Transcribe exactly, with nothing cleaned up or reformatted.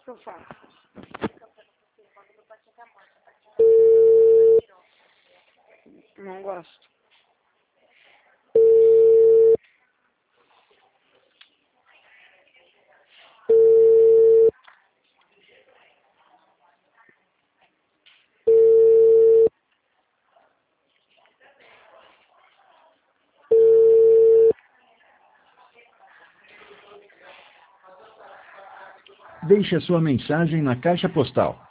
que eu faço? Não gosto. Deixe a sua mensagem na caixa postal